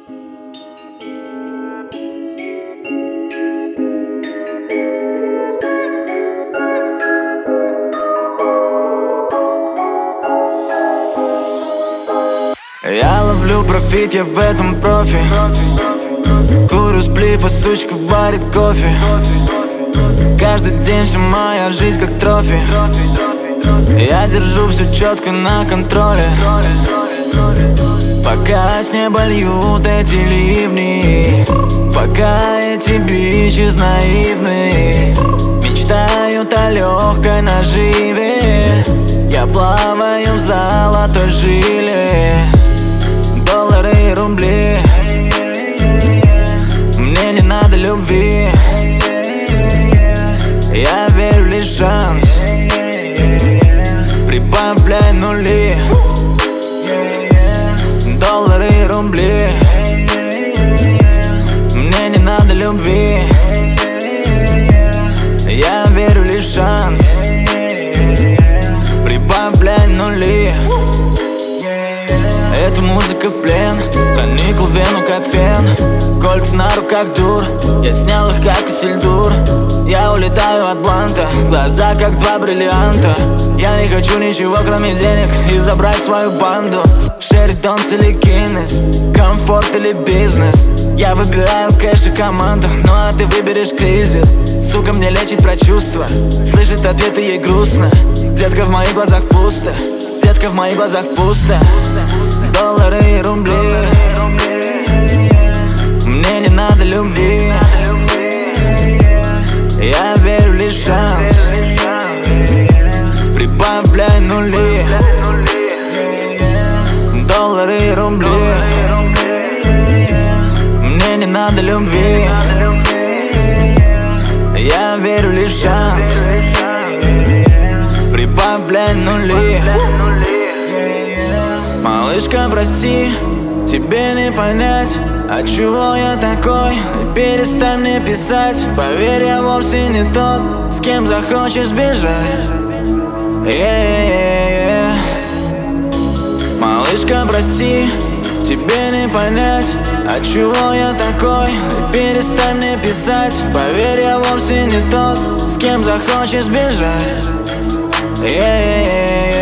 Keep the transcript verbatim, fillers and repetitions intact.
Я ловлю профит, я в этом профи. Курю сплив, а сучка варит кофе. Каждый день вся моя жизнь как трофи. Я держу все четко на контроле. Пока с неба льют эти ливни, пока эти бичи наивны мечтают о легкой наживе, я плаваю в золотой жиле. Доллары и рубли, мне не надо любви. Я верю лишь в шанс, прибавляй нули. Доллары и рубли, мне не надо любви. Я верю лишь в шанс, прибавляй нули. Эта музыка плен, проникла в вену как фен. Кольца на руках дур, я снял их как сельдур. Я улетаю от бланта, глаза как два бриллианта. Я не хочу ничего кроме денег и забрать свою банду. Шеридонс или Гиннес, комфорт или бизнес. Я выбираю кэш и команду, ну а ты выберешь кризис. Сука, мне лечить про чувства, слышит ответы ей грустно. Детка, в моих глазах пусто, детка, в моих глазах пусто. Доллары и рубли, мне не надо любви. Я верю лишь в шанс, прибавляй нули. Доллары и рубли, мне не надо любви. Я верю лишь в шанс, прибавляй нули. Малышка, прости, тебе не понять, отчего я такой. Перестань мне писать, поверь, я вовсе не тот, с кем захочешь сбежать. Yeah-yeah-yeah. Малышка, прости, тебе не понять, отчего я такой. Перестань мне писать, поверь, я вовсе не тот, с кем захочешь сбежать. Yeah-yeah-yeah.